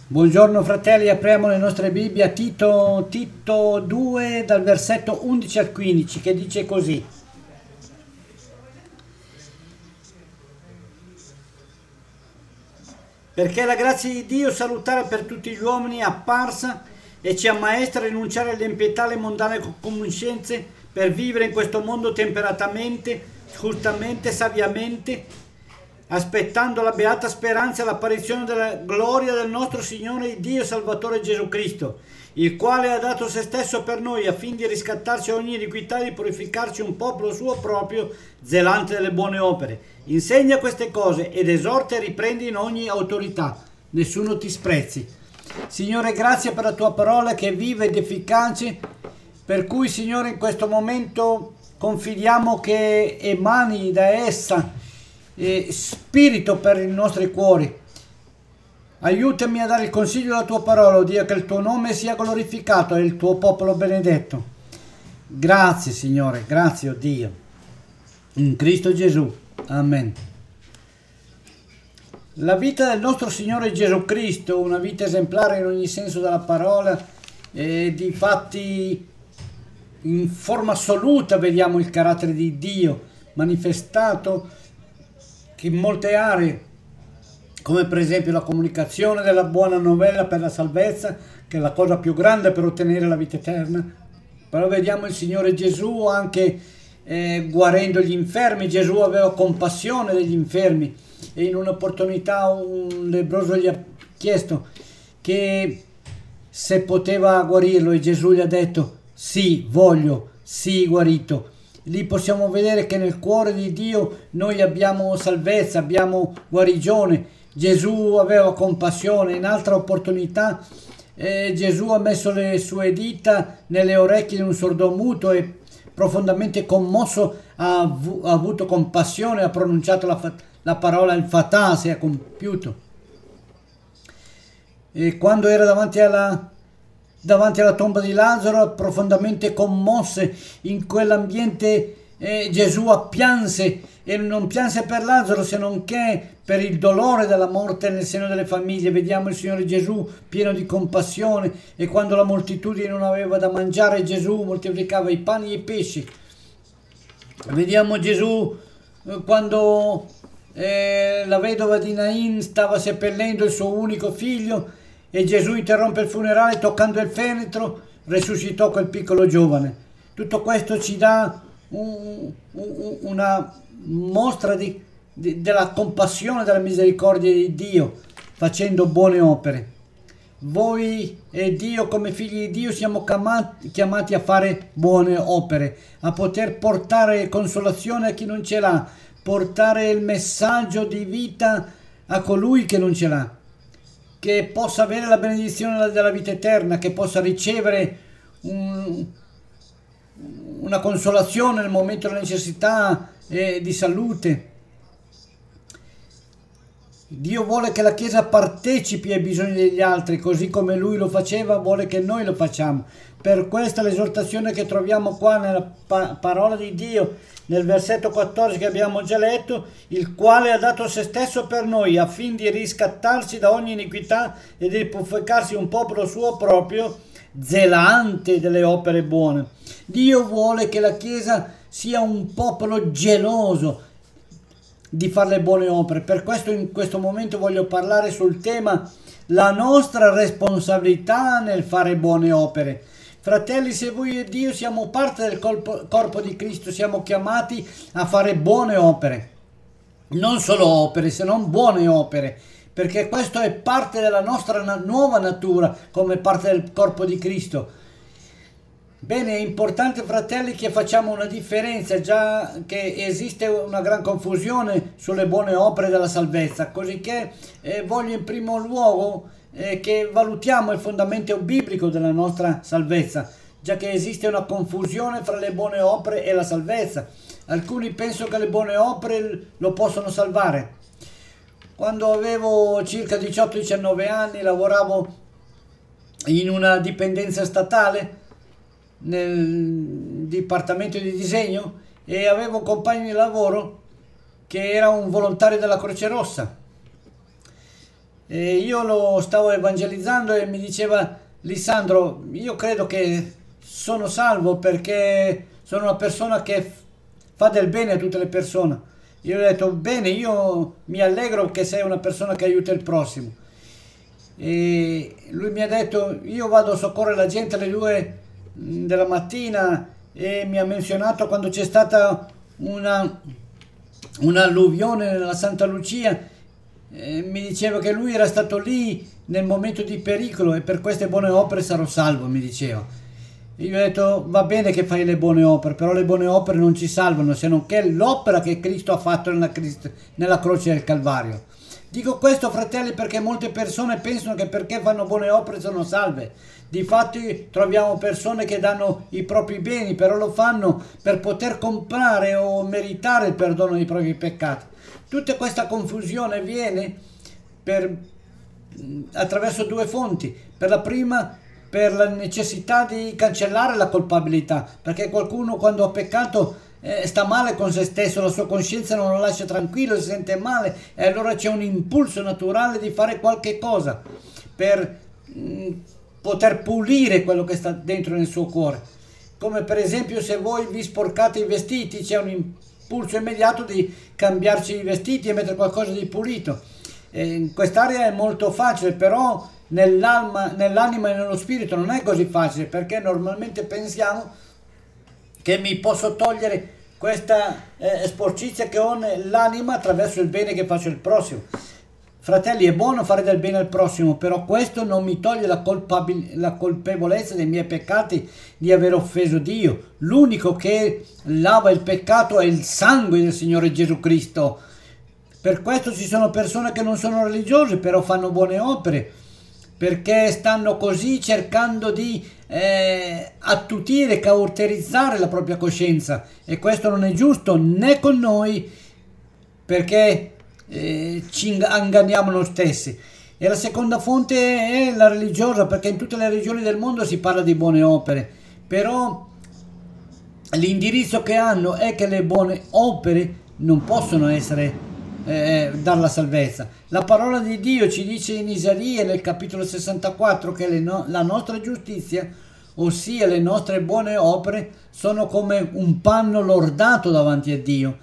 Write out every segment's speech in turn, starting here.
Buongiorno fratelli, apriamo le nostre Bibbie a Tito 2 dal versetto 11 al 15 che dice così. Perché la grazia di Dio salutare per tutti gli uomini è apparsa e ci ammaestra a rinunciare alle impietà, alle mondane concupiscenze per vivere in questo mondo temperatamente, giustamente, saviamente, aspettando la beata speranza e l'apparizione della gloria del nostro Signore Dio e Salvatore Gesù Cristo, il quale ha dato se stesso per noi affin di riscattarci ogni iniquità e di purificarci un popolo suo proprio, zelante delle buone opere. Insegna queste cose ed esorta e riprendi in ogni autorità. Nessuno ti sprezzi. Signore, grazie per la tua parola che è viva ed efficace, per cui, Signore, in questo momento confidiamo che emani da essa spirito per i nostri cuori. Aiutami a dare il consiglio della tua parola, oh Dio, che il tuo nome sia glorificato e il tuo popolo benedetto. Grazie Signore, grazie, oh Dio, in Cristo Gesù, amen. La vita del nostro Signore Gesù Cristo, una vita esemplare in ogni senso della parola, e di fatti in forma assoluta vediamo il carattere di Dio manifestato che in molte aree, come per esempio la comunicazione della buona novella per la salvezza, che è la cosa più grande per ottenere la vita eterna, però vediamo il Signore Gesù anche guarendo gli infermi. Gesù aveva compassione degli infermi e in un'opportunità un lebbroso gli ha chiesto che se poteva guarirlo e Gesù gli ha detto sì, voglio, sì, guarito. Lì possiamo vedere che nel cuore di Dio noi abbiamo salvezza, abbiamo guarigione. Gesù aveva compassione. In altra opportunità Gesù ha messo le sue dita nelle orecchie di un sordomuto e profondamente commosso ha avuto compassione, ha pronunciato la parola il fatà, si è compiuto. E quando era davanti alla tomba di Lazzaro, profondamente commosse in quell'ambiente, Gesù pianse, e non pianse per Lazzaro se non che per il dolore della morte nel seno delle famiglie. Vediamo il Signore Gesù pieno di compassione, e quando la moltitudine non aveva da mangiare, Gesù moltiplicava i pani e i pesci. Vediamo Gesù quando la vedova di Nain stava seppellendo il suo unico figlio e Gesù interrompe il funerale toccando il feretro, risuscitò quel piccolo giovane. Tutto questo ci dà una mostra della compassione, della misericordia di Dio, facendo buone opere. Voi e Dio, come figli di Dio, siamo chiamati a fare buone opere, a poter portare consolazione a chi non ce l'ha, portare il messaggio di vita a colui che non ce l'ha, che possa avere la benedizione della vita eterna, che possa ricevere una consolazione nel momento della necessità di salute. Dio vuole che la Chiesa partecipi ai bisogni degli altri, così come Lui lo faceva, vuole che noi lo facciamo. Per questa l'esortazione che troviamo qua nella parola di Dio, nel versetto 14 che abbiamo già letto, il quale ha dato se stesso per noi, affin di riscattarci da ogni iniquità e di purificarsi un popolo suo proprio, zelante delle opere buone. Dio vuole che la Chiesa sia un popolo geloso di fare le buone opere. Per questo in questo momento voglio parlare sul tema la nostra responsabilità nel fare buone opere. Fratelli, se voi e Dio siamo parte del corpo di Cristo, siamo chiamati a fare buone opere, non solo opere, se non buone opere, perché questo è parte della nostra nuova natura come parte del corpo di Cristo. Bene, è importante, fratelli, che facciamo una differenza, già che esiste una gran confusione sulle buone opere della salvezza, così che voglio in primo luogo che valutiamo il fondamento biblico della nostra salvezza, già che esiste una confusione fra le buone opere e la salvezza. Alcuni pensano che le buone opere lo possono salvare. Quando avevo circa 18-19 anni lavoravo in una dipendenza statale nel dipartimento di disegno e avevo un compagno di lavoro che era un volontario della Croce Rossa. e io lo stavo evangelizzando e mi diceva: Lisandro, io credo che sono salvo perché sono una persona che fa del bene a tutte le persone. Io gli ho detto: bene, io mi allegro che sei una persona che aiuta il prossimo. E lui mi ha detto: io vado a soccorrere la gente alle 2 della mattina, e mi ha menzionato quando c'è stata un'alluvione nella Santa Lucia. Mi diceva che lui era stato lì nel momento di pericolo e per queste buone opere sarò salvo, mi diceva. Io ho detto: va bene che fai le buone opere, però le buone opere non ci salvano, se non che l'opera che Cristo ha fatto nella croce del Calvario. Dico questo, fratelli, perché molte persone pensano che perché fanno buone opere sono salve. Difatti troviamo persone che danno i propri beni, però lo fanno per poter comprare o meritare il perdono dei propri peccati. Tutta questa confusione viene attraverso due fonti. Per la prima, per la necessità di cancellare la colpabilità, perché qualcuno quando ha peccato sta male con se stesso, la sua coscienza non lo lascia tranquillo, si sente male, e allora c'è un impulso naturale di fare qualche cosa per poter pulire quello che sta dentro nel suo cuore. Come per esempio, se voi vi sporcate i vestiti, c'è un impulso immediato di cambiarci i vestiti e mettere qualcosa di pulito. In quest'area è molto facile, però nell'anima e nello spirito non è così facile, perché normalmente pensiamo che mi posso togliere questa sporcizia che ho nell'anima attraverso il bene che faccio al prossimo. Fratelli, è buono fare del bene al prossimo, però questo non mi toglie la colpevolezza dei miei peccati di aver offeso Dio. L'unico che lava il peccato è il sangue del Signore Gesù Cristo. Per questo ci sono persone che non sono religiose, però fanno buone opere, perché stanno così cercando di attutire, cauterizzare la propria coscienza, e questo non è giusto né con noi, perché ci inganniamo noi stessi. E la seconda fonte è la religiosa, perché in tutte le regioni del mondo si parla di buone opere, però l'indirizzo che hanno è che le buone opere non possono essere dar la salvezza. La parola di Dio ci dice in Isaia nel capitolo 64 che la nostra giustizia, ossia le nostre buone opere, sono come un panno lordato davanti a Dio.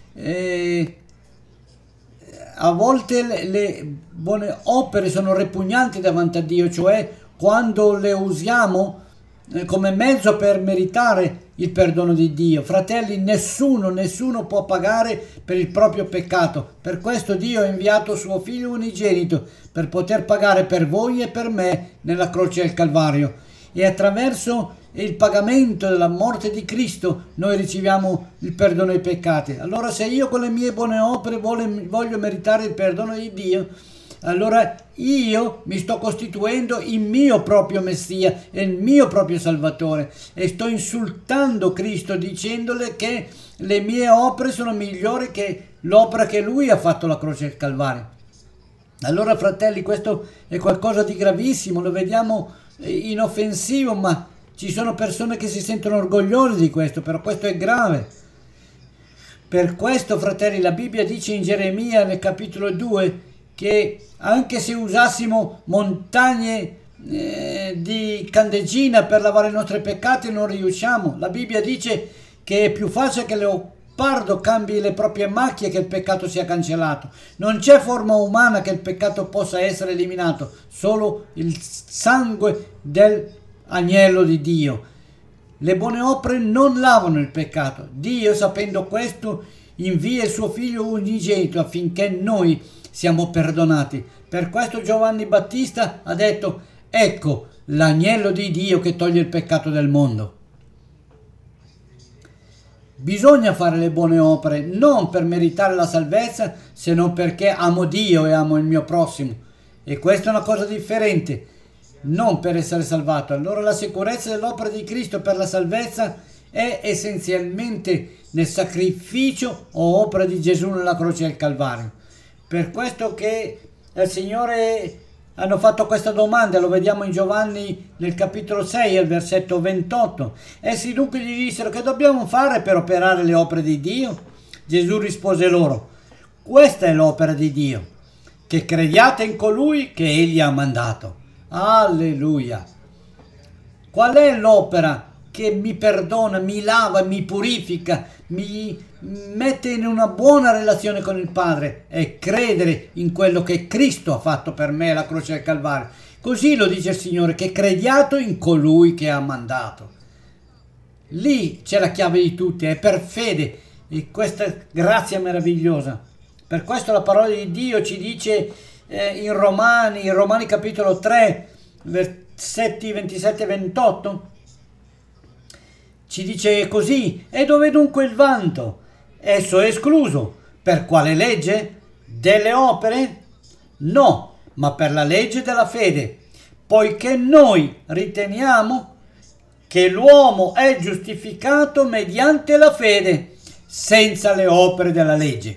A volte le buone opere sono repugnanti davanti a Dio, cioè quando le usiamo come mezzo per meritare il perdono di Dio. Fratelli, nessuno può pagare per il proprio peccato. Per questo Dio ha inviato suo figlio unigenito per poter pagare per voi e per me nella croce del Calvario. E attraverso il pagamento della morte di Cristo noi riceviamo il perdono dei peccati. Allora, se io con le mie buone opere voglio meritare il perdono di Dio, allora io mi sto costituendo il mio proprio Messia e il mio proprio Salvatore, e sto insultando Cristo dicendole che le mie opere sono migliori che l'opera che Lui ha fatto alla croce del Calvario. Allora, fratelli, questo è qualcosa di gravissimo, lo vediamo inoffensivo, ma ci sono persone che si sentono orgogliose di questo, però questo è grave. Per questo, fratelli, la Bibbia dice in Geremia nel capitolo 2 che anche se usassimo montagne di candeggina per lavare i nostri peccati non riusciamo. La Bibbia dice che è più facile che il leopardo cambi le proprie macchie che il peccato sia cancellato. Non c'è forma umana che il peccato possa essere eliminato, solo il sangue dell'agnello di Dio. Le buone opere non lavano il peccato. Dio, sapendo questo, invia il suo figlio unigenito affinché noi siamo perdonati. Per questo Giovanni Battista ha detto: ecco l'agnello di Dio che toglie il peccato del mondo. Bisogna fare le buone opere non per meritare la salvezza, se non perché amo Dio e amo il mio prossimo, e questa è una cosa differente, non per essere salvato. Allora la sicurezza dell'opera di Cristo per la salvezza è essenzialmente nel sacrificio o opera di Gesù nella croce del Calvario. Per questo che il Signore hanno fatto questa domanda, lo vediamo in Giovanni nel capitolo 6, al versetto 28. Essi dunque gli dissero: che dobbiamo fare per operare le opere di Dio? Gesù rispose loro: questa è l'opera di Dio, che crediate in colui che egli ha mandato. Alleluia. Qual è l'opera che mi perdona, mi lava, mi purifica, mi mette in una buona relazione con il Padre? È credere in quello che Cristo ha fatto per me alla croce del Calvario. Così lo dice il Signore, che crediate in colui che ha mandato. Lì c'è la chiave di tutti, è per fede, e questa grazia meravigliosa. Per questo la parola di Dio ci dice in Romani capitolo 3, versetti 27 e 28, ci dice così: e dove dunque il vanto? Esso è escluso. Per quale legge? Delle opere? No, ma per la legge della fede, poiché noi riteniamo che l'uomo è giustificato mediante la fede, senza le opere della legge.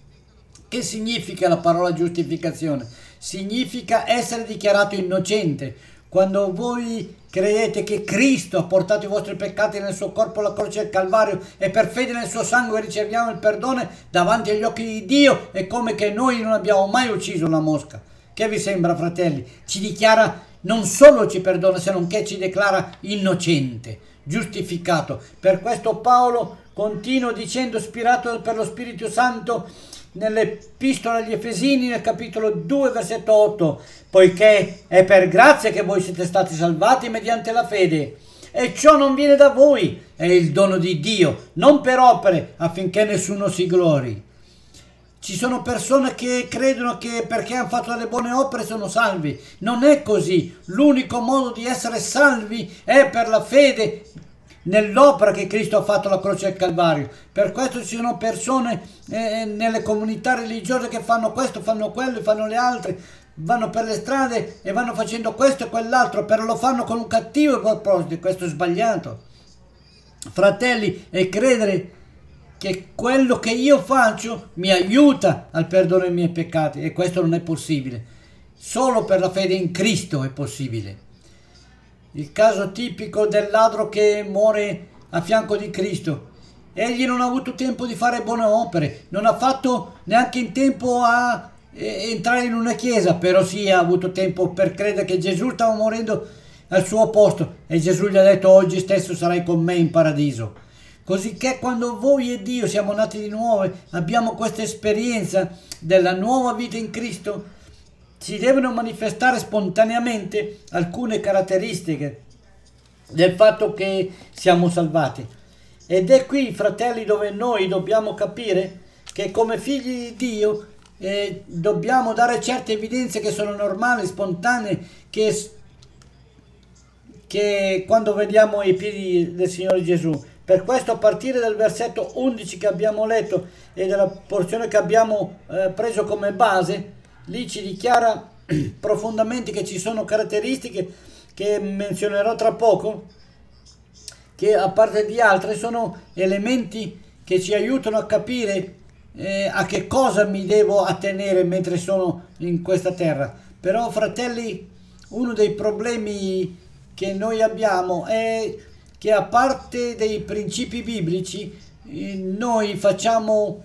Che significa la parola giustificazione? Significa essere dichiarato innocente. Quando voi credete che Cristo ha portato i vostri peccati nel suo corpo alla croce del Calvario e per fede nel suo sangue riceviamo il perdono davanti agli occhi di Dio, è come che noi non abbiamo mai ucciso una mosca. Che vi sembra, fratelli? Ci dichiara, non solo ci perdona, se non che ci declara innocente, giustificato. Per questo Paolo continua dicendo, ispirato per lo Spirito Santo, nell'epistola agli Efesini, nel capitolo 2, versetto 8, poiché è per grazia che voi siete stati salvati mediante la fede, e ciò non viene da voi, è il dono di Dio, non per opere, affinché nessuno si glori. Ci sono persone che credono che perché hanno fatto delle buone opere sono salvi. Non è così. L'unico modo di essere salvi è per la fede nell'opera che Cristo ha fatto alla croce del Calvario. Per questo ci sono persone nelle comunità religiose che fanno questo, fanno quello, fanno le altre, vanno per le strade e vanno facendo questo e quell'altro, però lo fanno con un cattivo proposito. Questo è sbagliato, fratelli, e credere che quello che io faccio mi aiuta al perdono dei miei peccati, e questo non è possibile. Solo per la fede in Cristo è possibile. Il caso tipico del ladro che muore a fianco di Cristo. Egli non ha avuto tempo di fare buone opere, non ha fatto neanche in tempo a entrare in una chiesa, però sì ha avuto tempo per credere che Gesù stava morendo al suo posto, e Gesù gli ha detto: oggi stesso sarai con me in paradiso. Così che quando voi e Dio siamo nati di nuovo, abbiamo questa esperienza della nuova vita in Cristo, si devono manifestare spontaneamente alcune caratteristiche del fatto che siamo salvati. Ed è qui, fratelli, dove noi dobbiamo capire che come figli di Dio dobbiamo dare certe evidenze che sono normali, spontanee, che quando vediamo i piedi del Signore Gesù. Per questo, a partire dal versetto 11 che abbiamo letto e dalla porzione che abbiamo preso come base, lì ci dichiara profondamente che ci sono caratteristiche che menzionerò tra poco, che a parte di altre sono elementi che ci aiutano a capire a che cosa mi devo attenere mentre sono in questa terra. Però, fratelli, uno dei problemi che noi abbiamo è che, a parte dei principi biblici, noi facciamo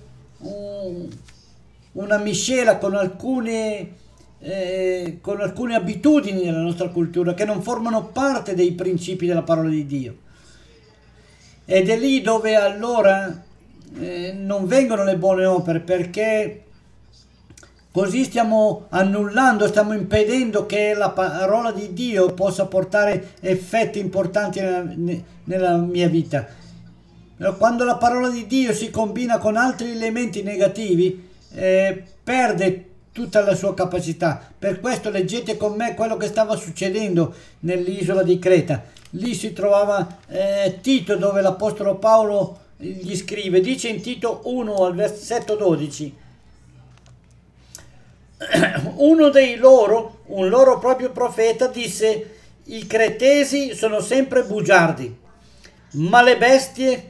una miscela con alcune abitudini della nostra cultura che non formano parte dei principi della parola di Dio. Ed è lì dove allora non vengono le buone opere, perché così stiamo annullando, stiamo impedendo che la parola di Dio possa portare effetti importanti nella mia vita. Quando la parola di Dio si combina con altri elementi negativi, perde tutta la sua capacità. Per questo leggete con me quello che stava succedendo nell'isola di Creta. Lì si trovava Tito, dove l'apostolo Paolo gli scrive. Dice in Tito 1 al versetto 12: un loro proprio profeta disse: i cretesi sono sempre bugiardi, ma le bestie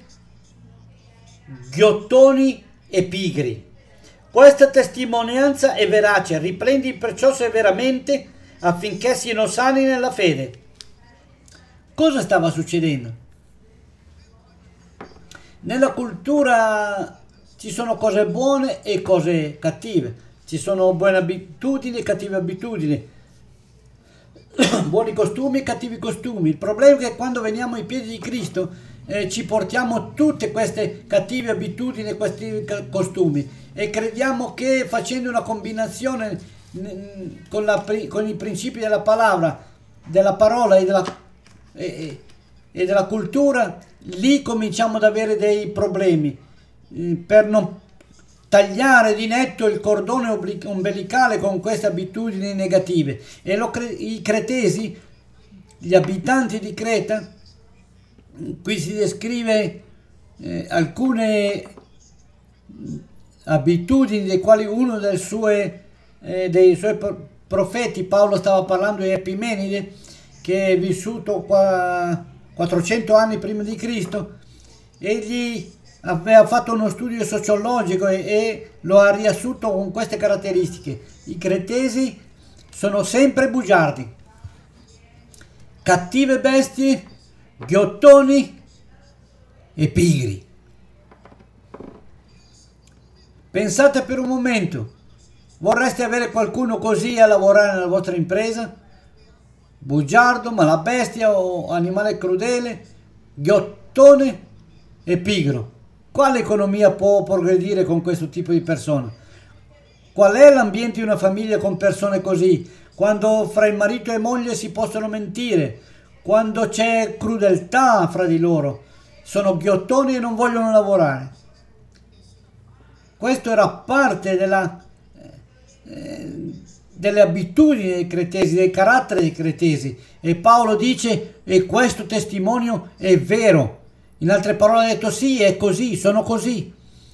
ghiottoni e pigri. Questa testimonianza è verace, riprendi perciò severamente affinché siano sani nella fede. Cosa stava succedendo? Nella cultura ci sono cose buone e cose cattive. ci sono buone abitudini e cattive abitudini, buoni costumi e cattivi costumi. Il problema è che quando veniamo ai piedi di Cristo ci portiamo tutte queste cattive abitudini e questi costumi e crediamo che facendo una combinazione con i principi della parola e della cultura, lì cominciamo ad avere dei problemi per non tagliare di netto il cordone ombelicale con queste abitudini negative. E i cretesi, gli abitanti di Creta, qui si descrive alcune abitudini dei quali uno dei suoi profeti, Paolo stava parlando di Epimenide, che è vissuto 400 anni prima di Cristo. Egli aveva fatto uno studio sociologico e lo ha riassunto con queste caratteristiche. I cretesi sono sempre bugiardi, cattive bestie, ghiottoni e pigri. Pensate per un momento, vorreste avere qualcuno così a lavorare nella vostra impresa? Bugiardo, malabestia o animale crudele, ghiottone e pigro. Quale economia può progredire con questo tipo di persone? Qual è l'ambiente di una famiglia con persone così? Quando fra il marito e moglie si possono mentire, quando c'è crudeltà fra di loro, sono ghiottoni e non vogliono lavorare. Questo era parte delle abitudini dei cretesi, del carattere dei cretesi, e Paolo dice: e questo testimonio è vero. In altre parole ha detto: sì, è così, sono così.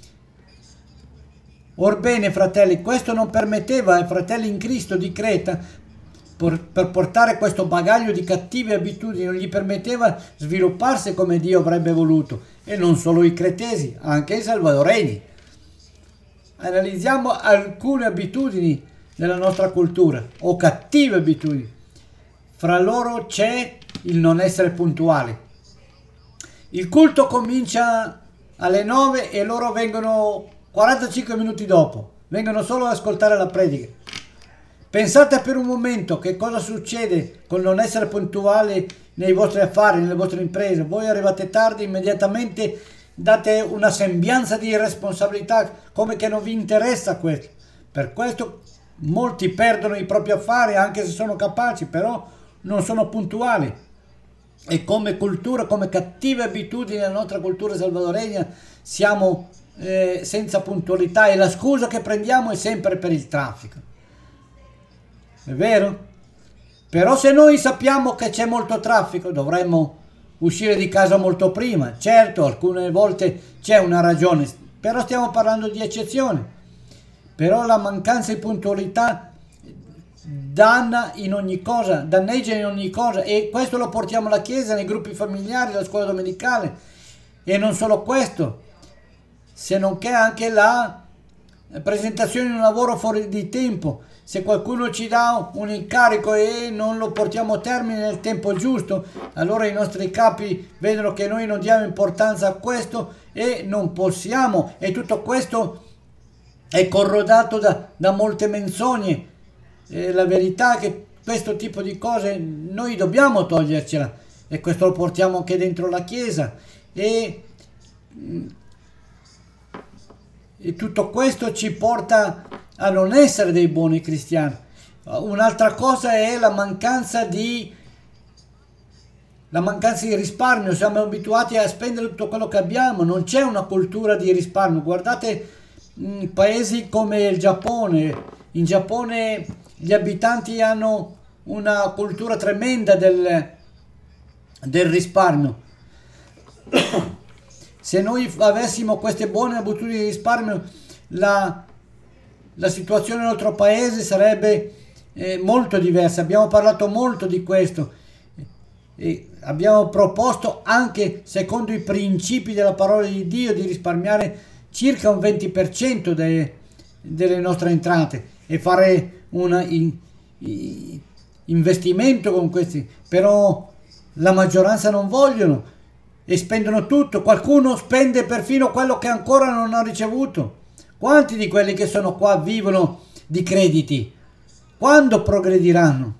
Orbene, fratelli, questo non permetteva ai fratelli in Cristo di Creta, per portare questo bagaglio di cattive abitudini, non gli permetteva svilupparsi come Dio avrebbe voluto. E non solo i cretesi, anche i salvadoregni. Analizziamo alcune abitudini della nostra cultura, o cattive abitudini. Fra loro c'è il non essere puntuali. Il culto comincia alle 9 e loro vengono 45 minuti dopo, vengono solo ad ascoltare la predica. Pensate per un momento che cosa succede con non essere puntuali nei vostri affari, nelle vostre imprese. Voi arrivate tardi, immediatamente date una sembianza di irresponsabilità, come che non vi interessa questo. Per questo molti perdono i propri affari, anche se sono capaci, però non sono puntuali. E come cultura, come cattive abitudini nella nostra cultura salvadoregna, siamo senza puntualità, e la scusa che prendiamo è sempre per il traffico. È vero? Però se noi sappiamo che c'è molto traffico, dovremmo uscire di casa molto prima. Certo, alcune volte c'è una ragione, però stiamo parlando di eccezioni. Però la mancanza di puntualità danneggia in ogni cosa, e questo lo portiamo alla chiesa, nei gruppi familiari, alla scuola domenicale. E non solo questo, se non che anche la presentazione di un lavoro fuori di tempo. Se qualcuno ci dà un incarico e non lo portiamo a termine nel tempo giusto, allora i nostri capi vedono che noi non diamo importanza a questo e non possiamo, e tutto questo è corrodato da molte menzogne. La verità è che questo tipo di cose noi dobbiamo togliercela, e questo lo portiamo anche dentro la chiesa, e tutto questo ci porta a non essere dei buoni cristiani. Un'altra cosa è la mancanza di risparmio. Siamo abituati a spendere tutto quello che abbiamo, non c'è una cultura di risparmio. Guardate paesi come il Giappone. In Giappone gli abitanti hanno una cultura tremenda del risparmio. Se noi avessimo queste buone abitudini di risparmio, la situazione nel nostro paese sarebbe molto diversa. Abbiamo parlato molto di questo e abbiamo proposto, anche secondo i principi della parola di Dio, di risparmiare circa un 20% delle nostre entrate e fare un investimento con questi. Però la maggioranza non vogliono e spendono tutto. Qualcuno spende perfino quello che ancora non ha ricevuto. Quanti di quelli che sono qua vivono di crediti. Quando progrediranno?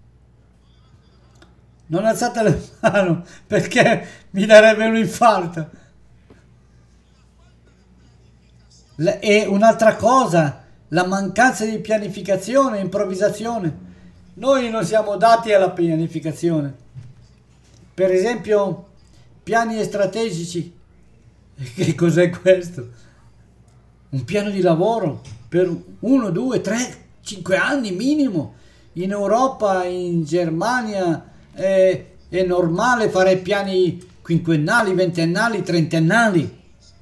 Non alzate le mani perché mi darebbe un infarto. E un'altra cosa, la mancanza di pianificazione, improvvisazione. Noi non siamo dati alla pianificazione. Per esempio, piani strategici. Che cos'è questo? Un piano di lavoro per 1, 2, 3, 5 anni minimo. In Europa, in Germania è normale fare piani quinquennali, ventennali, trentennali.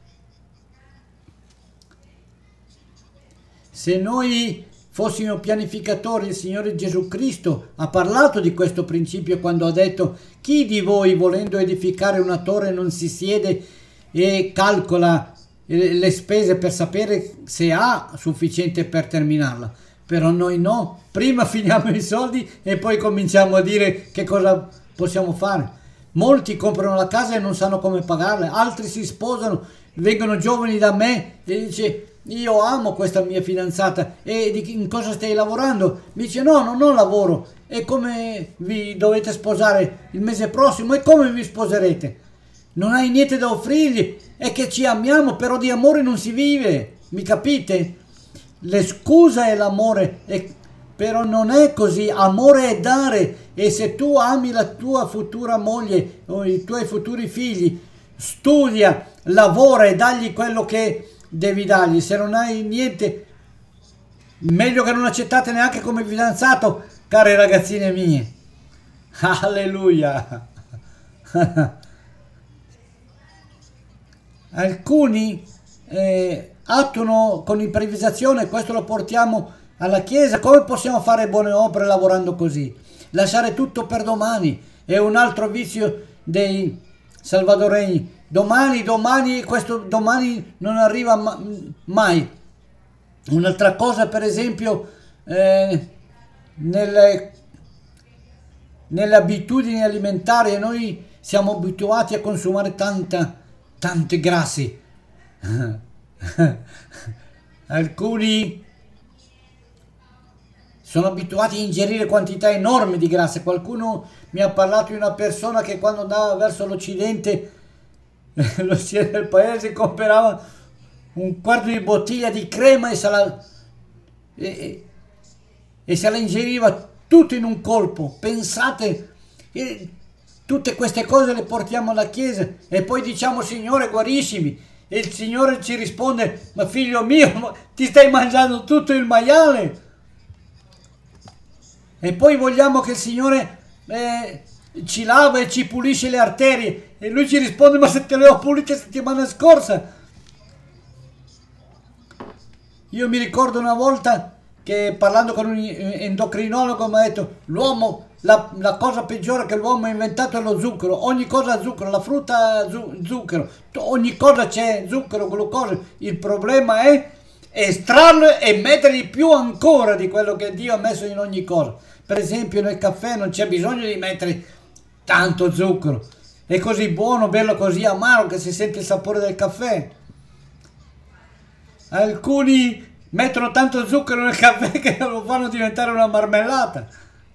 Se noi fossimo pianificatori, il Signore Gesù Cristo ha parlato di questo principio quando ha detto: chi di voi, volendo edificare una torre, non si siede e calcola le spese per sapere se ha sufficiente per terminarla? Però noi no, prima finiamo i soldi e poi cominciamo a dire che cosa possiamo fare. Molti comprano la casa e non sanno come pagarla, altri si sposano, vengono giovani da me e dice: io amo questa mia fidanzata, e in cosa stai lavorando? Mi dice: no, non ho lavoro. E come vi dovete sposare il mese prossimo? E come vi sposerete? Non hai niente da offrirgli? È che ci amiamo, però di amore non si vive, mi capite? L'escusa è l'amore, però non è così. Amore è dare, e se tu ami la tua futura moglie o i tuoi futuri figli, studia, lavora e dagli quello che devi dargli. Se non hai niente, meglio che non accettate neanche come fidanzato, care ragazzine mie. Alleluia. Alcuni attuano con improvvisazione, questo lo portiamo alla Chiesa. Come possiamo fare buone opere lavorando così? Lasciare tutto per domani è un altro vizio dei salvadoregni. Questo domani non arriva mai. Un'altra cosa, per esempio, nelle abitudini alimentari, noi siamo abituati a consumare tanti grassi. Alcuni sono abituati a ingerire quantità enormi di grassi. Qualcuno mi ha parlato di una persona che quando andava verso l'Occidente, l'Occidente del paese, comprava un quarto di bottiglia di crema e se la ingeriva tutto in un colpo. Pensate, tutte queste cose le portiamo alla Chiesa e poi diciamo: Signore, guariscimi. E il Signore ci risponde: ma figlio mio, ti stai mangiando tutto il maiale. E poi vogliamo che il Signore ci lava e ci pulisce le arterie, e lui ci risponde: ma se te le ho pulite la settimana scorsa. Io mi ricordo una volta che, parlando con un endocrinologo, mi ha detto: l'uomo, la cosa peggiore che l'uomo ha inventato è lo zucchero. Ogni cosa ha zucchero, la frutta ha zucchero, ogni cosa c'è zucchero, glucosio. Il problema è estrarlo e mettergli più ancora di quello che Dio ha messo in ogni cosa. Per esempio nel caffè non c'è bisogno di mettere tanto zucchero, è così buono berlo così amaro che si sente il sapore del caffè. Alcuni mettono tanto zucchero nel caffè che lo fanno diventare una marmellata.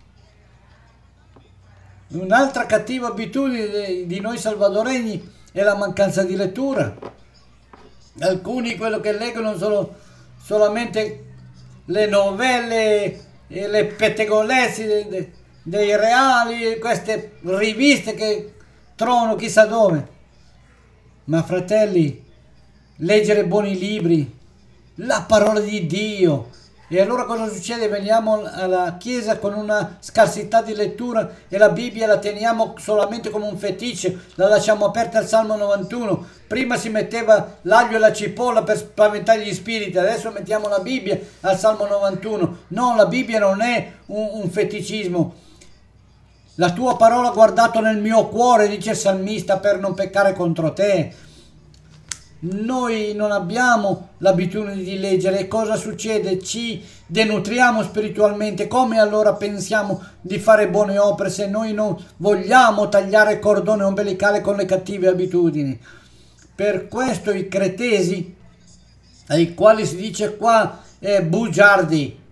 Un'altra cattiva abitudine di noi salvadoregni è la mancanza di lettura. Alcuni quello che leggono sono solamente le novelle e le pettegolezzi dei reali, queste riviste che trovano chissà dove. Ma fratelli, leggere buoni libri, la parola di Dio. E allora cosa succede? Veniamo alla Chiesa con una scarsità di lettura e la Bibbia la teniamo solamente come un feticcio, la lasciamo aperta al Salmo 91. Prima si metteva l'aglio e la cipolla per spaventare gli spiriti, adesso mettiamo la Bibbia al Salmo 91. No, la Bibbia non è un feticismo. La tua parola ha guardato nel mio cuore, dice il salmista, per non peccare contro te. Noi non abbiamo l'abitudine di leggere e cosa succede? Ci denutriamo spiritualmente. Come allora pensiamo di fare buone opere se noi non vogliamo tagliare il cordone ombelicale con le cattive abitudini? Per questo i cretesi, ai quali si dice qua bugiardi,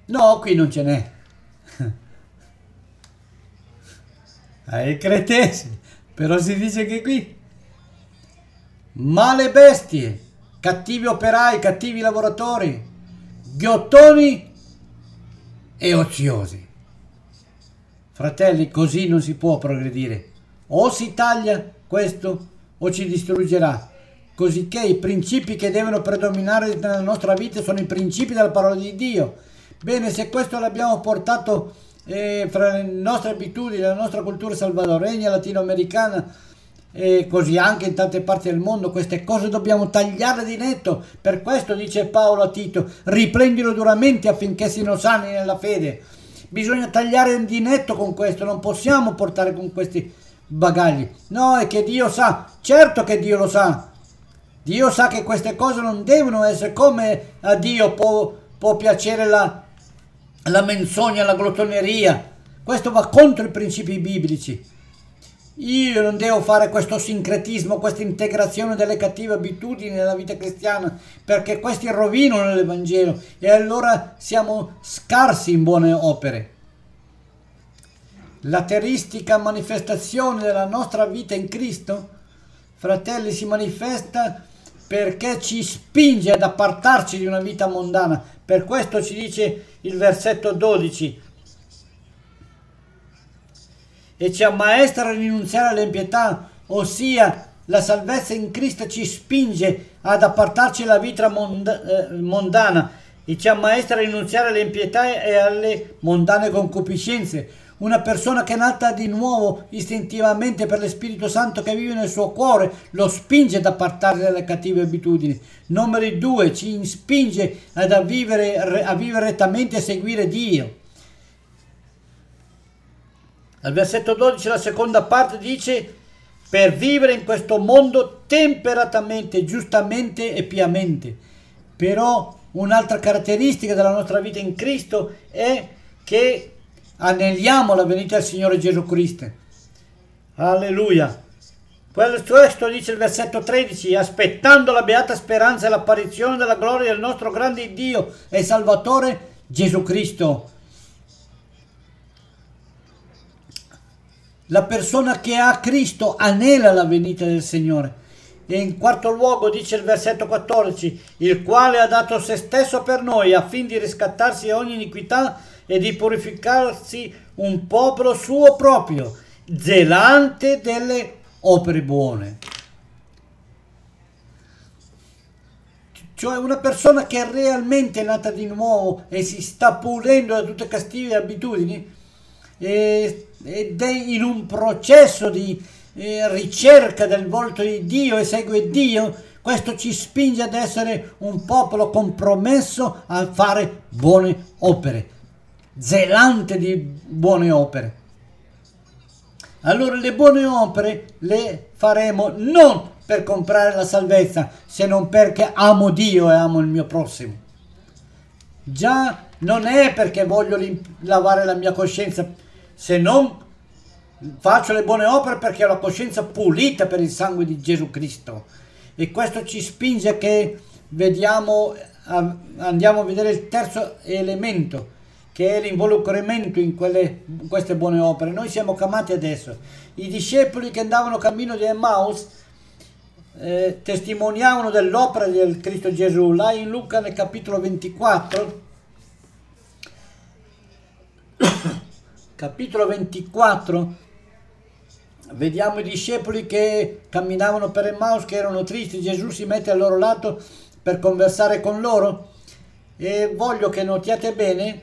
No, qui non ce n'è. Ai cretesi, però si dice che qui male bestie, cattivi operai, cattivi lavoratori, ghiottoni e oziosi. Fratelli, così non si può progredire. O si taglia questo o ci distruggerà. Cosicché i principi che devono predominare nella nostra vita sono i principi della parola di Dio. Bene, se questo l'abbiamo portato fra le nostre abitudini, la nostra cultura salvadoregna, latinoamericana e così anche in tante parti del mondo, queste cose dobbiamo tagliarle di netto. Per questo dice Paolo a Tito: riprendilo duramente affinché siano sani nella fede. Bisogna tagliare di netto con questo, non possiamo portare con questi bagagli. No, è che Dio sa, certo che Dio lo sa. Dio sa che queste cose non devono essere, come a Dio può piacere la menzogna, la glottoneria. Questo va contro i principi biblici. Io non devo fare questo sincretismo, questa integrazione delle cattive abitudini nella vita cristiana, perché questi rovinano l'Evangelo e allora siamo scarsi in buone opere. L'ateristica manifestazione della nostra vita in Cristo, fratelli, si manifesta perché ci spinge ad appartarci di una vita mondana. Per questo ci dice il versetto 12: e ci ammaestra a rinunziare all'impietà, ossia la salvezza in Cristo ci spinge ad appartarci dalla vita mondana e ci ammaestra a rinunziare all'impietà e alle mondane concupiscenze. Una persona che è nata di nuovo istintivamente per lo Spirito Santo che vive nel suo cuore lo spinge ad appartarsi dalle cattive abitudini. Numero 2, ci spinge a vivere rettamente e seguire Dio. Al versetto 12 la seconda parte dice: per vivere in questo mondo temperatamente, giustamente e piamente. Però un'altra caratteristica della nostra vita in Cristo è che aneliamo la venuta del Signore Gesù Cristo. Alleluia. Questo dice il versetto 13: aspettando la beata speranza e l'apparizione della gloria del nostro grande Dio e Salvatore Gesù Cristo. La persona che ha Cristo anela la venuta del Signore. E in quarto luogo dice il versetto 14: il quale ha dato se stesso per noi affin di riscattarsi da ogni iniquità e di purificarsi un popolo suo proprio, zelante delle opere buone. Cioè una persona che è realmente nata di nuovo e si sta pulendo da tutte le cattive abitudini ed è in un processo di ricerca del volto di Dio e segue Dio, questo ci spinge ad essere un popolo compromesso a fare buone opere, zelante di buone opere. Allora le buone opere le faremo non per comprare la salvezza, se non perché amo Dio e amo il mio prossimo. Già non è perché voglio lavare la mia coscienza, se non faccio le buone opere perché ho la coscienza pulita per il sangue di Gesù Cristo. E questo ci spinge che andiamo a vedere il terzo elemento, che è l'involucramento in queste buone opere. Noi siamo chiamati adesso. I discepoli che andavano cammino di Emmaus testimoniavano dell'opera del Cristo Gesù. Là in Luca nel capitolo 24 capitolo 24 vediamo i discepoli che camminavano per Emmaus, che erano tristi. Gesù si mette al loro lato per conversare con loro e voglio che notiate bene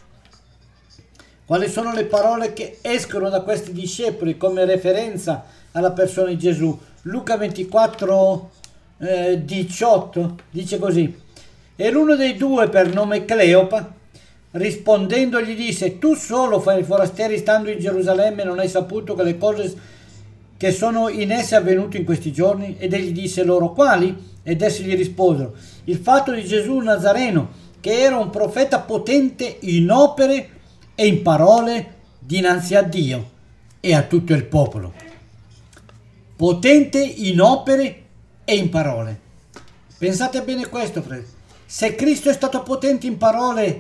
quali sono le parole che escono da questi discepoli come referenza alla persona di Gesù. Luca 24 18 dice così: e l'uno dei due, per nome Cleopa, rispondendo gli disse: tu solo fai forestieri stando in Gerusalemme, non hai saputo che le cose che sono in esse avvenute in questi giorni? Ed egli disse loro: quali? Ed essi gli risposero: il fatto di Gesù Nazareno, che era un profeta potente in opere e in parole dinanzi a Dio e a tutto il popolo. Potente in opere e in parole. Pensate bene questo, fratelli. Se Cristo è stato potente in parole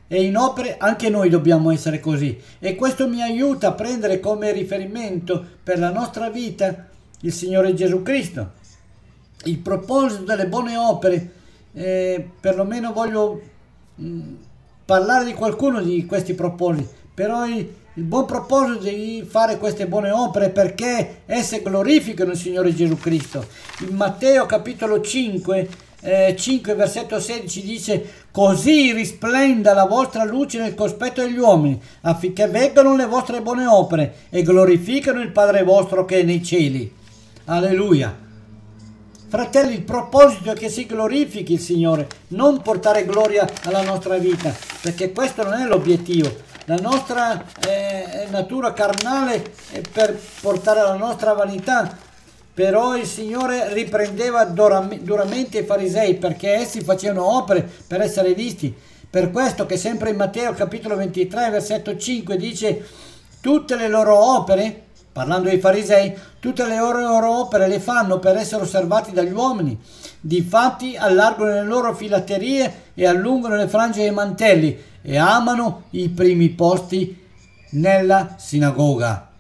e in opere anche noi dobbiamo essere così, e questo mi aiuta a prendere come riferimento per la nostra vita il Signore Gesù Cristo. Il proposito delle buone opere, perlomeno voglio parlare di qualcuno di questi propositi, però il buon proposito di fare queste buone opere perché esse glorificano il Signore Gesù Cristo. In Matteo capitolo 5 versetto 16 dice: così risplenda la vostra luce nel cospetto degli uomini, affinché veggano le vostre buone opere e glorificano il Padre vostro che è nei cieli. Alleluia. Fratelli, il proposito è che si glorifichi il Signore, non portare gloria alla nostra vita, perché questo non è l'obiettivo. La nostra natura carnale è per portare la nostra vanità, però il Signore riprendeva duramente i farisei perché essi facevano opere per essere visti. Per questo che sempre in Matteo capitolo 23 versetto 5 dice: tutte le loro opere, parlando dei farisei, tutte le loro opere le fanno per essere osservati dagli uomini. Difatti allargano le loro filatterie e allungano le frange dei mantelli e amano i primi posti nella sinagoga.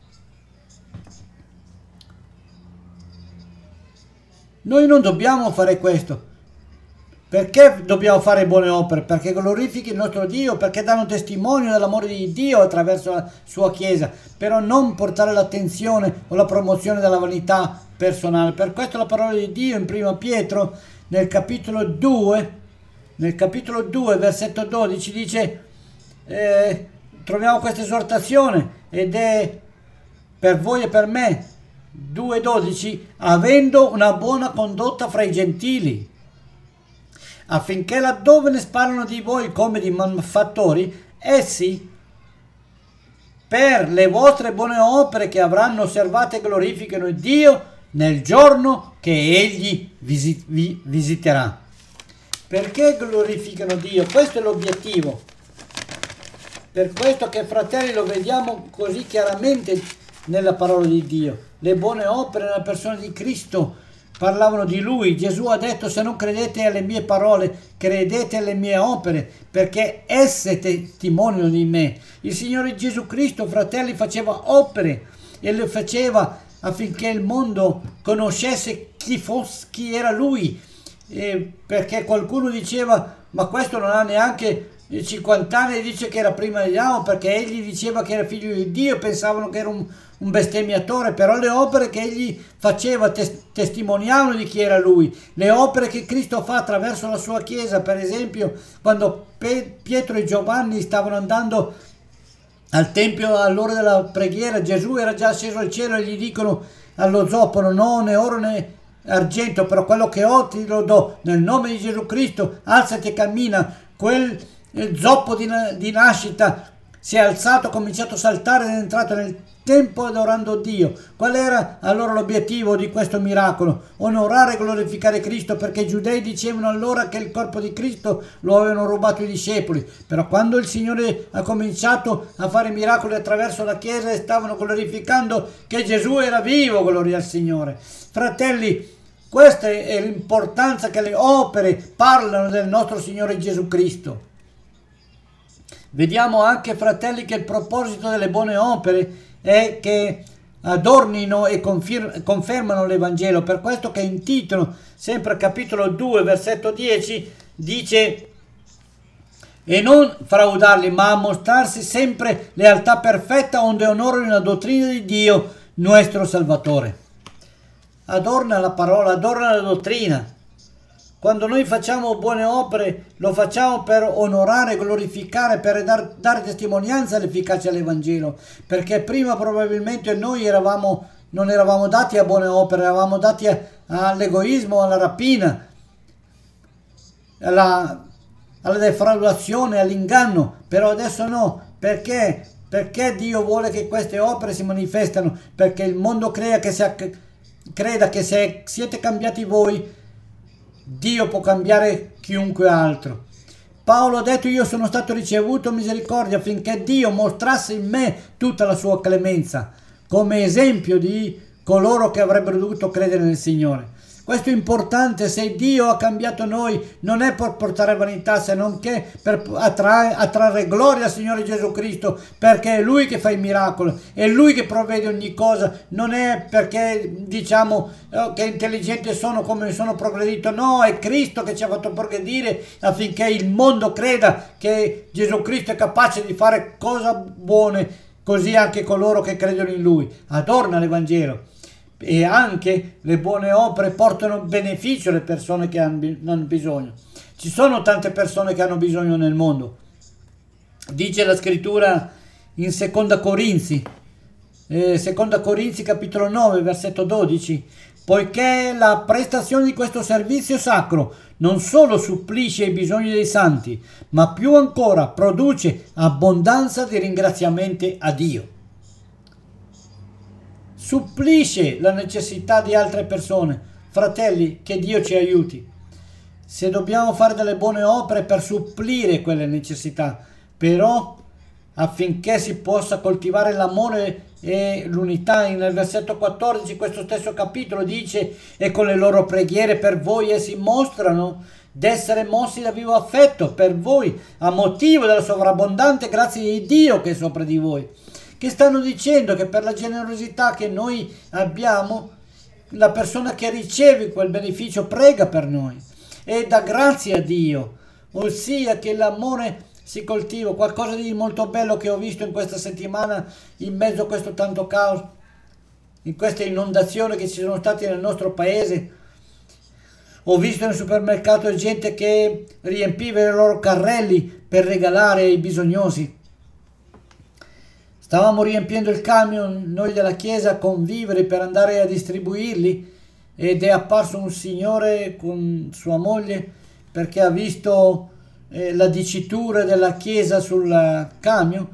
Noi non dobbiamo fare questo. Perché dobbiamo fare buone opere? Perché glorifichi il nostro Dio, perché danno testimonio dell'amore di Dio attraverso la sua Chiesa, però non portare l'attenzione o la promozione della vanità personale. Per questo la parola di Dio in Prima Pietro, nel capitolo 2 versetto 12 dice, troviamo questa esortazione ed è per voi e per me, 2,12, avendo una buona condotta fra i gentili, affinché laddove ne sparano di voi come di malfattori, essi per le vostre buone opere che avranno osservate glorificano Dio nel giorno che Egli vi visiterà. Perché glorificano Dio? Questo è l'obiettivo. Per questo che, fratelli, lo vediamo così chiaramente nella parola di Dio. Le buone opere nella persona di Cristo parlavano di Lui. Gesù ha detto: se non credete alle mie parole, credete alle mie opere, perché esse testimoniano di me. Il Signore Gesù Cristo, fratelli, faceva opere e le faceva affinché il mondo conoscesse chi era Lui, perché qualcuno diceva: ma questo non ha neanche 50 anni e dice che era prima degli anni, perché egli diceva che era figlio di Dio, pensavano che era un bestemmiatore. Però le opere che egli faceva testimoniavano di chi era lui. Le opere che Cristo fa attraverso la sua Chiesa, per esempio quando Pietro e Giovanni stavano andando al Tempio all'ora della preghiera, Gesù era già sceso al cielo e gli dicono allo zoppo: non ho né oro né argento, però quello che ho ti lo do, nel nome di Gesù Cristo alzati e cammina. Quel zoppo di nascita si è alzato, ha cominciato a saltare ed è entrato nel tempio adorando Dio. Qual era allora l'obiettivo di questo miracolo? Onorare e glorificare Cristo, perché i giudei dicevano allora che il corpo di Cristo lo avevano rubato i discepoli. Però quando il Signore ha cominciato a fare miracoli attraverso la Chiesa, stavano glorificando che Gesù era vivo. Gloria al Signore. Fratelli, questa è l'importanza che le opere parlano del nostro Signore Gesù Cristo. Vediamo anche, fratelli, che il proposito delle buone opere è che adornino e confermano l'Evangelo. Per questo che in Tito, sempre capitolo 2 versetto 10, dice: e non fraudarli, ma a mostrarsi sempre lealtà perfetta, onde onorino la dottrina di Dio nostro Salvatore. Adorna la parola, adorna la dottrina. Quando noi facciamo buone opere, lo facciamo per onorare, glorificare, per dare testimonianza all'efficacia dell'Evangelo, perché prima probabilmente noi non eravamo dati a buone opere, eravamo dati all'egoismo, alla rapina, alla defraudazione, all'inganno. Però adesso no. Perché? Perché Dio vuole che queste opere si manifestano, perché il mondo creda che se siete cambiati voi, Dio può cambiare chiunque altro. Paolo ha detto: io sono stato ricevuto misericordia affinché Dio mostrasse in me tutta la sua clemenza, come esempio di coloro che avrebbero dovuto credere nel Signore. Questo è importante. Se Dio ha cambiato noi, non è per portare vanità, se non che per attrarre gloria al Signore Gesù Cristo, perché è Lui che fa i miracoli, è Lui che provvede ogni cosa. Non è perché diciamo che intelligenti sono come sono progredito, no, è Cristo che ci ha fatto progredire affinché il mondo creda che Gesù Cristo è capace di fare cose buone, così anche coloro che credono in Lui. Adorna l'Evangelo. E anche le buone opere portano beneficio alle persone che hanno bisogno. Ci sono tante persone che hanno bisogno nel mondo. Dice la scrittura in seconda Corinzi capitolo 9 versetto 12: poiché la prestazione di questo servizio sacro non solo supplisce i bisogni dei santi, ma più ancora produce abbondanza di ringraziamenti a Dio. Supplisce la necessità di altre persone. Fratelli, che Dio ci aiuti. Se dobbiamo fare delle buone opere per supplire quelle necessità, però affinché si possa coltivare l'amore e l'unità, nel versetto 14 questo stesso capitolo dice: e con le loro preghiere per voi essi mostrano d'essere mossi da vivo affetto per voi a motivo della sovrabbondante grazia di Dio che è sopra di voi. Che stanno dicendo che per la generosità che noi abbiamo, la persona che riceve quel beneficio prega per noi e dà grazie a Dio, ossia che l'amore si coltiva. Qualcosa di molto bello che ho visto in questa settimana, in mezzo a questo tanto caos, in queste inondazioni che ci sono state nel nostro paese. Ho visto nel supermercato gente che riempiva i loro carrelli per regalare ai bisognosi. Stavamo riempiendo il camion noi della chiesa con viveri per andare a distribuirli, ed è apparso un signore con sua moglie perché ha visto la dicitura della chiesa sul camion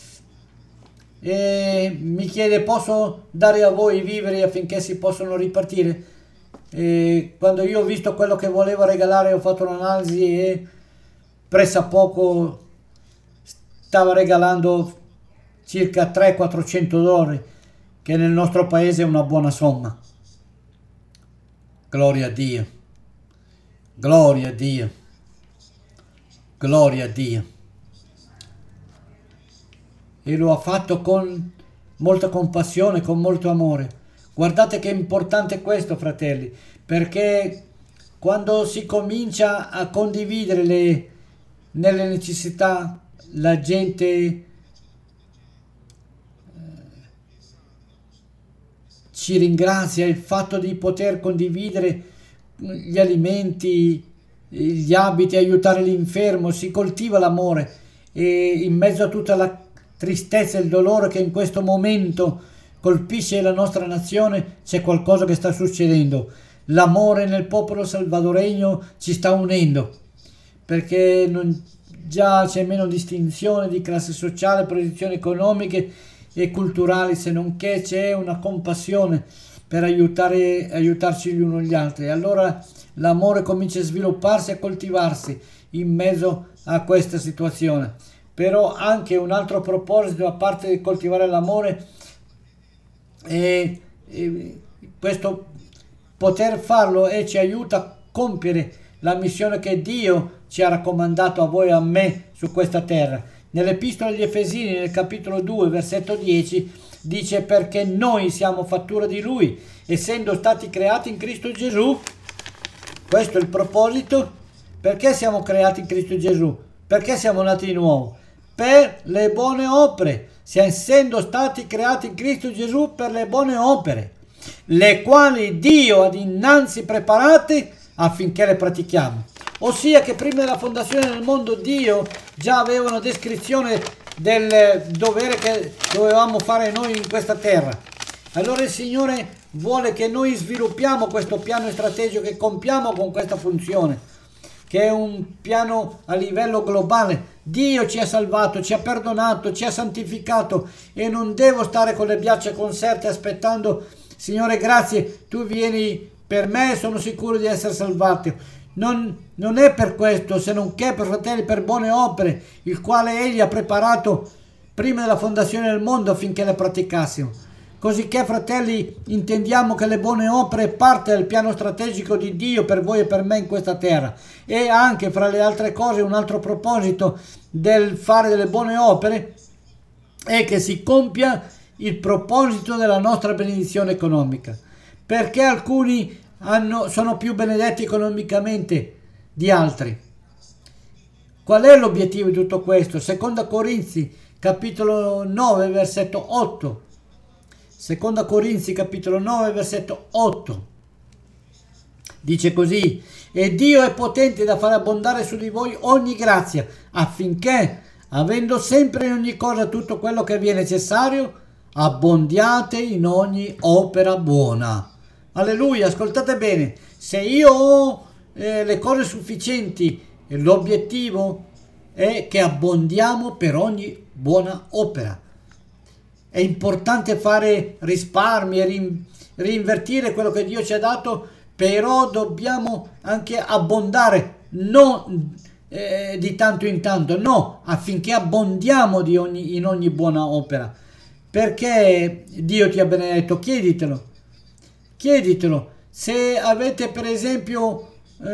e mi chiede: posso dare a voi i viveri affinché si possano ripartire? E quando io ho visto quello che voleva regalare, ho fatto un'analisi e pressappoco stava regalando circa $300-400, che nel nostro paese è una buona somma. Gloria a Dio, gloria a Dio, gloria a Dio. E lo ha fatto con molta compassione, con molto amore. Guardate che è importante questo, fratelli, perché quando si comincia a condividere nelle necessità, la gente ci ringrazia. Il fatto di poter condividere gli alimenti, gli abiti, aiutare l'infermo, si coltiva l'amore, e in mezzo a tutta la tristezza e il dolore che in questo momento colpisce la nostra nazione, c'è qualcosa che sta succedendo. L'amore nel popolo salvadoregno ci sta unendo, perché già c'è meno distinzione di classe sociale, posizioni economiche e culturali, se non che c'è una compassione per aiutarci gli uni gli altri. Allora l'amore comincia a svilupparsi e a coltivarsi in mezzo a questa situazione. Però anche un altro proposito, a parte di coltivare l'amore, è questo poter farlo, e ci aiuta a compiere la missione che Dio ci ha raccomandato a voi e a me su questa terra. Nell'Epistola agli Efesini, nel capitolo 2, versetto 10, dice: perché noi siamo fattura di Lui, essendo stati creati in Cristo Gesù. Questo è il proposito. Perché siamo creati in Cristo Gesù? Perché siamo nati di nuovo? Per le buone opere, essendo stati creati in Cristo Gesù per le buone opere, le quali Dio ha innanzi preparate affinché le pratichiamo. Ossia che prima della fondazione del mondo Dio già aveva una descrizione del dovere che dovevamo fare noi in questa terra. Allora il Signore vuole che noi sviluppiamo questo piano strategico, che compiamo con questa funzione, che è un piano a livello globale. Dio ci ha salvato, ci ha perdonato, ci ha santificato, e non devo stare con le braccia conserte aspettando: Signore grazie, tu vieni per me, sono sicuro di essere salvato. Non è per questo, se non che per, fratelli, per buone opere, il quale Egli ha preparato prima della fondazione del mondo affinché le praticassimo. Cosicché, fratelli, intendiamo che le buone opere è parte del piano strategico di Dio per voi e per me in questa terra. E anche, fra le altre cose, un altro proposito del fare delle buone opere è che si compia il proposito della nostra benedizione economica. Perché alcuni sono più benedetti economicamente di altri? Qual è l'obiettivo di tutto questo? Seconda Corinzi, capitolo 9, versetto 8. Seconda Corinzi, capitolo 9, versetto 8. Dice così: e Dio è potente da fare abbondare su di voi ogni grazia, affinché, avendo sempre in ogni cosa tutto quello che vi è necessario, abbondiate in ogni opera buona. Alleluia, ascoltate bene, se io ho le cose sufficienti, l'obiettivo è che abbondiamo per ogni buona opera. È importante fare risparmi e reinvertire quello che Dio ci ha dato, però dobbiamo anche abbondare, non di tanto in tanto, no, affinché abbondiamo in ogni buona opera. Perché Dio ti ha benedetto? Chieditelo. Se avete per esempio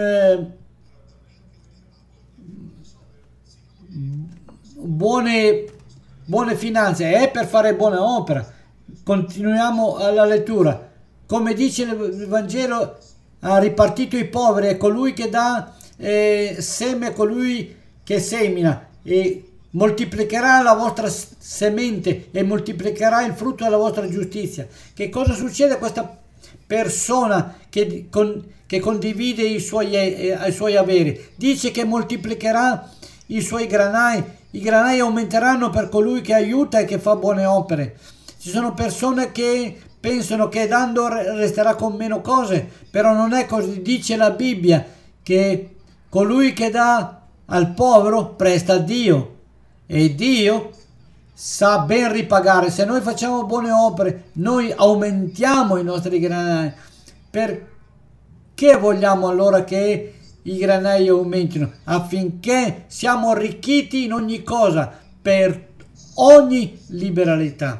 buone finanze, è per fare buona opera. Continuiamo alla lettura. Come dice il Vangelo, ha ripartito i poveri, è colui che dà seme, colui che semina, e moltiplicherà la vostra semente e moltiplicherà il frutto della vostra giustizia. Che cosa succede a questa persona che condivide i suoi averi? Dice che moltiplicherà i suoi granai. I granai aumenteranno per colui che aiuta e che fa buone opere. Ci sono persone che pensano che dando resterà con meno cose, però non è così. Dice la Bibbia che colui che dà al povero presta a Dio, e Dio sa ben ripagare. Se noi facciamo buone opere, noi aumentiamo i nostri granai. Perché vogliamo allora che i granai aumentino? Affinché siamo arricchiti in ogni cosa, per ogni liberalità.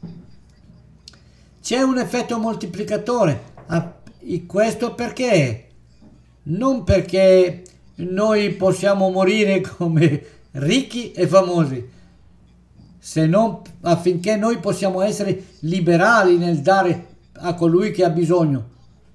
C'è un effetto moltiplicatore. Questo perché? Non perché noi possiamo morire come ricchi e famosi, se non affinché noi possiamo essere liberali nel dare a colui che ha bisogno,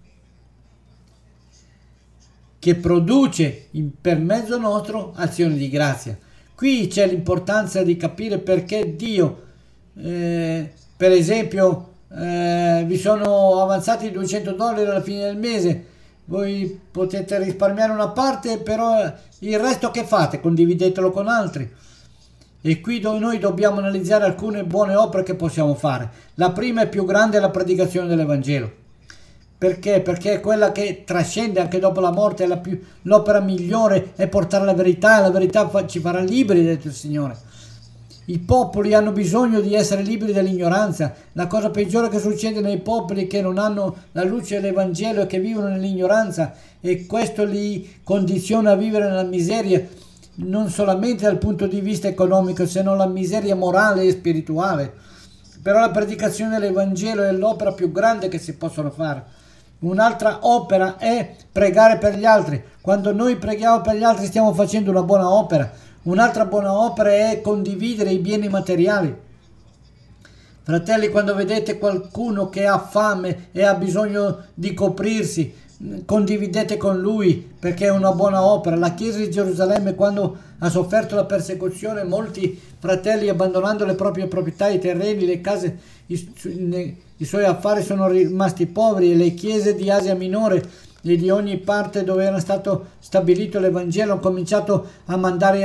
che produce per mezzo nostro azioni di grazia. Qui c'è l'importanza di capire perché Dio, per esempio, vi sono avanzati $200 alla fine del mese, voi potete risparmiare una parte, però il resto che fate? Condividetelo con altri. E qui noi dobbiamo analizzare alcune buone opere che possiamo fare. La prima e più grande è la predicazione dell'Evangelo. Perché? Perché è quella che trascende anche dopo la morte, l'opera migliore è portare la verità, e la verità ci farà liberi, detto il Signore. I popoli hanno bisogno di essere liberi dall'ignoranza. La cosa peggiore che succede nei popoli è che non hanno la luce dell'Evangelo e che vivono nell'ignoranza, e questo li condiziona a vivere nella miseria, non solamente dal punto di vista economico, se non la miseria morale e spirituale. Però la predicazione dell'Evangelo è l'opera più grande che si possono fare. Un'altra opera è pregare per gli altri. Quando noi preghiamo per gli altri stiamo facendo una buona opera. Un'altra buona opera è condividere i beni materiali. Fratelli, quando vedete qualcuno che ha fame e ha bisogno di coprirsi, condividete con lui, perché è una buona opera. La Chiesa di Gerusalemme, quando ha sofferto la persecuzione, molti fratelli, abbandonando le proprie proprietà, i terreni, le case, i suoi affari, sono rimasti poveri, e le chiese di Asia Minore e di ogni parte dove era stato stabilito l'Evangelo hanno cominciato a mandare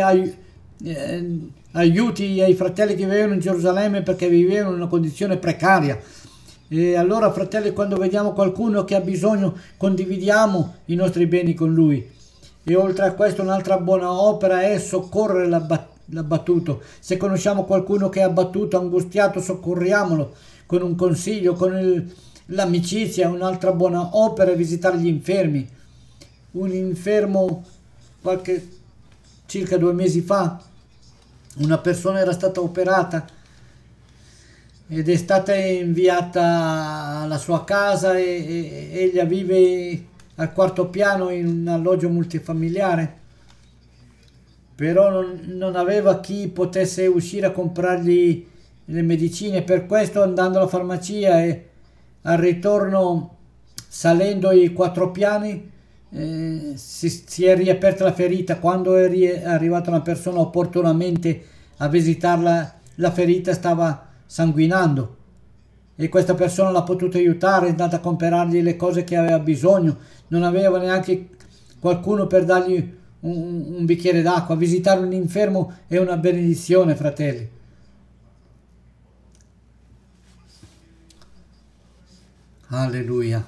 aiuti ai fratelli che vivevano in Gerusalemme, perché vivevano in una condizione precaria. E allora, fratelli, quando vediamo qualcuno che ha bisogno, condividiamo i nostri beni con lui. E oltre a questo, un'altra buona opera è soccorrere l'abbattuto. Se conosciamo qualcuno che è abbattuto, angustiato, soccorriamolo con un consiglio, con l'amicizia. Un'altra buona opera è visitare gli infermi. Un infermo, circa 2 mesi fa, una persona era stata operata ed è stata inviata alla sua casa e egli vive al quarto piano in un alloggio multifamiliare, però non aveva chi potesse uscire a comprargli le medicine. Per questo, andando alla farmacia e al ritorno salendo i 4 piani, si è riaperta la ferita. Quando è arrivata una persona opportunamente a visitarla, la ferita stava sanguinando e questa persona l'ha potuto aiutare, è andata a comprargli le cose che aveva bisogno, non aveva neanche qualcuno per dargli un bicchiere d'acqua. Visitare un infermo è una benedizione, fratelli. Alleluia.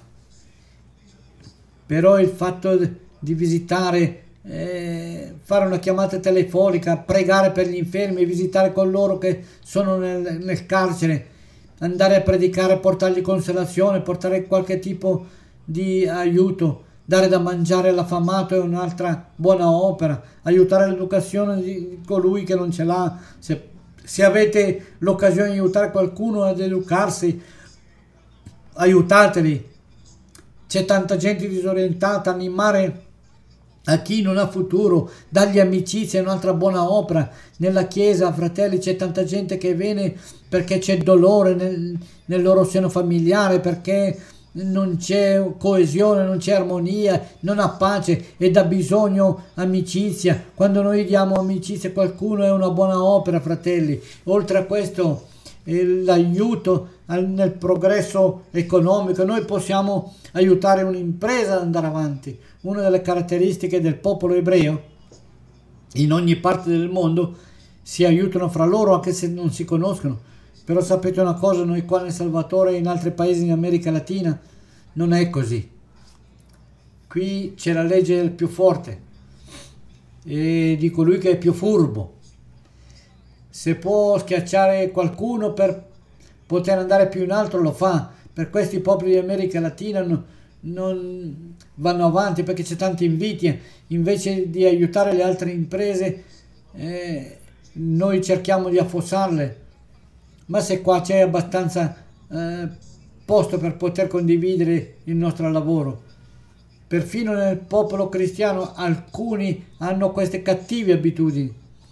Però il fatto di visitare, fare una chiamata telefonica, pregare per gli infermi, visitare coloro che sono nel carcere, andare a predicare, portargli consolazione, portare qualche tipo di aiuto, dare da mangiare all'affamato è un'altra buona opera. Aiutare l'educazione di colui che non ce l'ha. Se avete l'occasione di aiutare qualcuno ad educarsi, aiutateli. C'è tanta gente disorientata. Animare a chi non ha futuro, dargli amicizia è un'altra buona opera. Nella chiesa, fratelli, c'è tanta gente che viene perché c'è dolore nel loro seno familiare, perché non c'è coesione, non c'è armonia, non ha pace ed ha bisogno amicizia. Quando noi diamo amicizia a qualcuno è una buona opera, fratelli. Oltre a questo, l'aiuto nel progresso economico, noi possiamo aiutare un'impresa ad andare avanti. Una delle caratteristiche del popolo ebreo, in ogni parte del mondo si aiutano fra loro anche se non si conoscono. Però sapete una cosa, noi qua nel Salvatore e in altri paesi in America Latina non è così. Qui c'è la legge del più forte e di colui che è più furbo. Se può schiacciare qualcuno per poter andare più in alto, lo fa. Per questi popoli di America Latina non vanno avanti, perché c'è tanta invidia. Invece di aiutare le altre imprese, noi cerchiamo di affossarle. Ma se qua c'è abbastanza posto per poter condividere il nostro lavoro. Perfino nel popolo cristiano alcuni hanno queste cattive abitudini,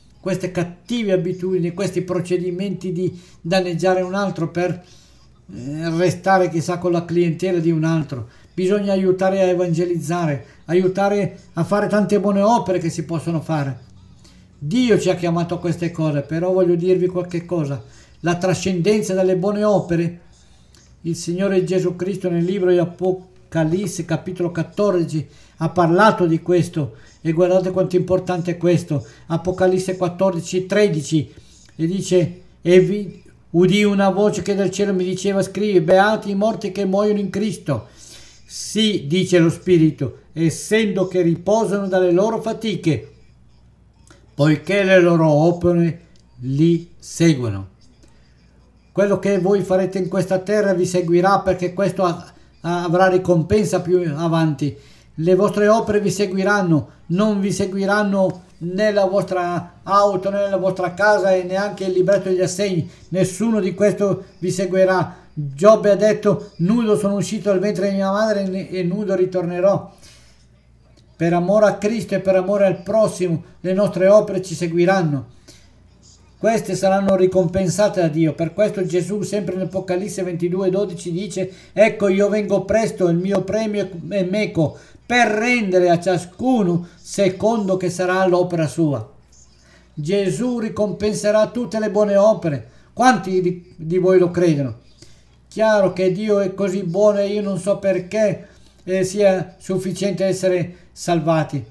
questi procedimenti di danneggiare un altro per restare chissà con la clientela di un altro. Bisogna aiutare a evangelizzare, aiutare a fare tante buone opere che si possono fare. Dio ci ha chiamato a queste cose, però voglio dirvi qualche cosa. La trascendenza delle buone opere, il Signore Gesù Cristo nel libro di Apocalisse capitolo 14 ha parlato di questo, e guardate quanto importante è questo. Apocalisse 14:13 e dice: e udì una voce che dal cielo mi diceva: scrivi, beati i morti che muoiono in Cristo. Sì, dice lo Spirito, essendo che riposano dalle loro fatiche, poiché le loro opere li seguono. Quello che voi farete in questa terra vi seguirà, perché questo avrà ricompensa più avanti. Le vostre opere vi seguiranno, non vi seguiranno né la vostra auto, né la vostra casa e neanche il libretto degli assegni. Nessuno di questo vi seguirà. Giobbe ha detto: nudo sono uscito dal ventre di mia madre e nudo ritornerò. Per amore a Cristo e per amore al prossimo le nostre opere ci seguiranno. Queste saranno ricompensate da Dio. Per questo Gesù, sempre in Apocalisse 22:12, dice: ecco, io vengo presto, il mio premio è meco, per rendere a ciascuno secondo che sarà l'opera sua. Gesù ricompenserà tutte le buone opere. Quanti di voi lo credono? Chiaro che Dio è così buono e io non so perché sia sufficiente essere salvati.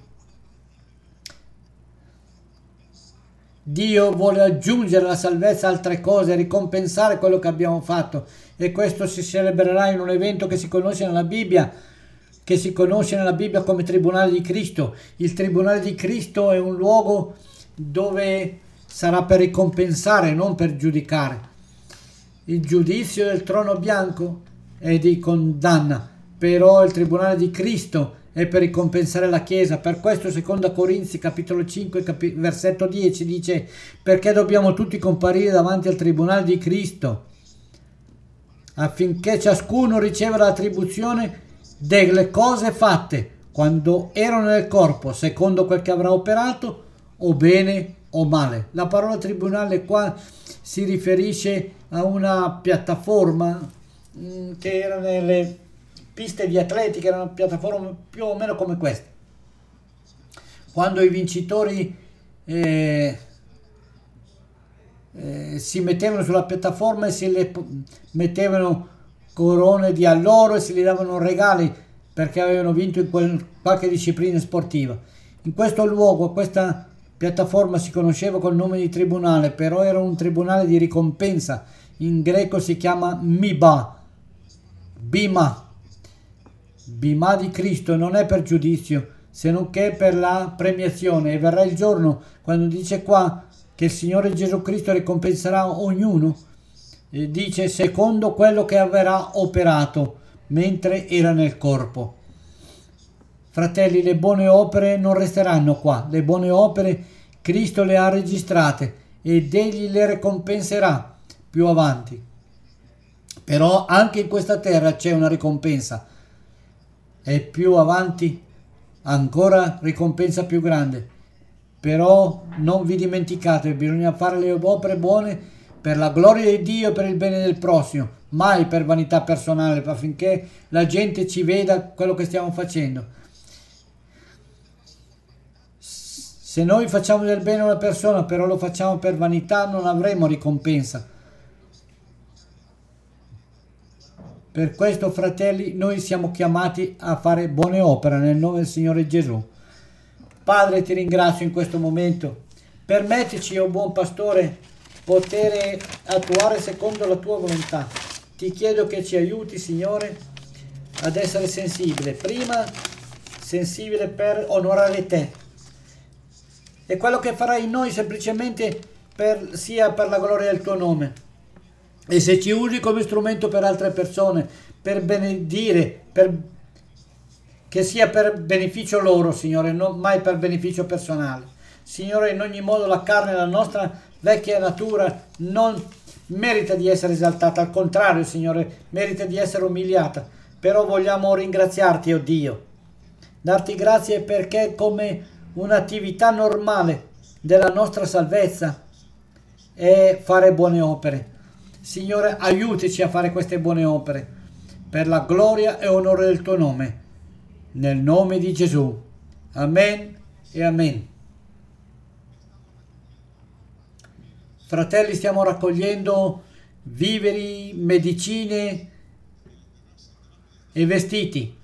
Dio vuole aggiungere alla salvezza altre cose, ricompensare quello che abbiamo fatto, e questo si celebrerà in un evento che si conosce nella Bibbia, come Tribunale di Cristo. Il Tribunale di Cristo è un luogo dove sarà per ricompensare, non per giudicare. Il giudizio del trono bianco è di condanna, però il Tribunale di Cristo è per ricompensare la Chiesa. Per questo 2 Corinzi capitolo 5 versetto 10 dice: perché dobbiamo tutti comparire davanti al Tribunale di Cristo, affinché ciascuno riceva l'attribuzione delle cose fatte quando erano nel corpo, secondo quel che avrà operato, o bene o male. La parola tribunale qua si riferisce a una piattaforma che era nelle piste di atletica, era una piattaforma più o meno come questa. Quando i vincitori si mettevano sulla piattaforma e si le mettevano corone di alloro e si gli davano regali perché avevano vinto in qualche disciplina sportiva. In questo luogo, questa piattaforma si conosceva col nome di tribunale, però era un tribunale di ricompensa. In greco si chiama Bima di Cristo, non è per giudizio, se non che per la premiazione. E verrà il giorno, quando dice qua che il Signore Gesù Cristo ricompenserà ognuno, dice secondo quello che avrà operato mentre era nel corpo. Fratelli, le buone opere non resteranno qua, le buone opere Cristo le ha registrate ed egli le ricompenserà più avanti. Però anche in questa terra c'è una ricompensa e più avanti ancora ricompensa più grande. Però non vi dimenticate, bisogna fare le opere buone per la gloria di Dio e per il bene del prossimo, mai per vanità personale, affinché la gente ci veda quello che stiamo facendo. Se noi facciamo del bene a una persona, però lo facciamo per vanità, non avremo ricompensa. Per questo, fratelli, noi siamo chiamati a fare buone opere nel nome del Signore Gesù. Padre, ti ringrazio in questo momento. Permettici, o buon pastore, poter attuare secondo la tua volontà. Ti chiedo che ci aiuti, Signore, ad essere sensibile. Prima, sensibile per onorare te. E quello che farai in noi semplicemente sia per la gloria del tuo nome. E se ci usi come strumento per altre persone, per benedire, che sia per beneficio loro, Signore, non mai per beneficio personale. Signore, in ogni modo la carne, la nostra vecchia natura, non merita di essere esaltata, al contrario, Signore, merita di essere umiliata. Però vogliamo ringraziarti, oh Dio, darti grazie perché come un'attività normale della nostra salvezza è fare buone opere. Signore, aiutici a fare queste buone opere per la gloria e onore del tuo nome, nel nome di Gesù. Amen e amen. Fratelli, stiamo raccogliendo viveri, medicine e vestiti,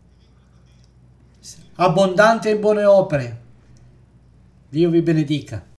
abbondante in buone opere. Dio vi benedica.